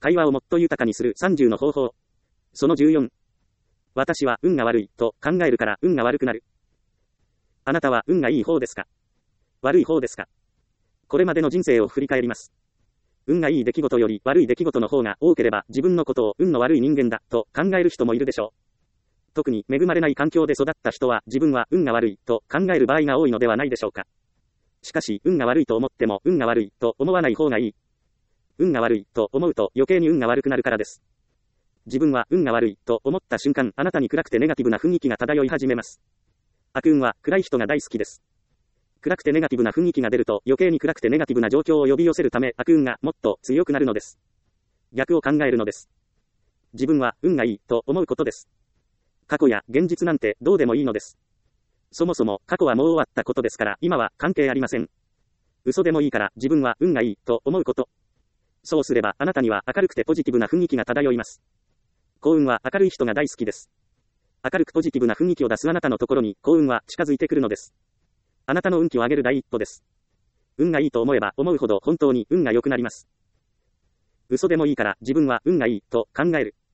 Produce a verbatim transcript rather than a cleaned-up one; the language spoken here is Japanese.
会話をもっと豊かにするさんじゅうの方法。そのじゅうよん。私は運が悪いと考えるから運が悪くなる。あなたは運がいい方ですか？悪い方ですか？これまでの人生を振り返ります。運がいい出来事より悪い出来事の方が多ければ自分のことを運の悪い人間だと考える人もいるでしょう。特に恵まれない環境で育った人は自分は運が悪いと考える場合が多いのではないでしょうか。しかし運が悪いと思っても運が悪いと思わない方がいい。運が悪いと思うと余計に運が悪くなるからです。自分は運が悪いと思った瞬間、あなたに暗くてネガティブな雰囲気が漂い始めます。悪運は暗い人が大好きです。暗くてネガティブな雰囲気が出ると余計に暗くてネガティブな状況を呼び寄せるため悪運がもっと強くなるのです。逆を考えるのです。自分は運がいいと思うことです。過去や現実なんてどうでもいいのです。そもそも過去はもう終わったことですから今は関係ありません。嘘でもいいから自分は運がいいと思うこと。そうすればあなたには明るくてポジティブな雰囲気が漂います。幸運は明るい人が大好きです。明るくポジティブな雰囲気を出すあなたのところに幸運は近づいてくるのです。あなたの運気を上げる第一歩です。運がいいと思えば思うほど本当に運が良くなります。嘘でもいいから自分は運がいいと考える。